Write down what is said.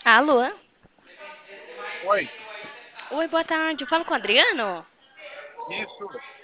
Alô? Oi, Oi, boa tarde. Eu falo com o Adriano? isso.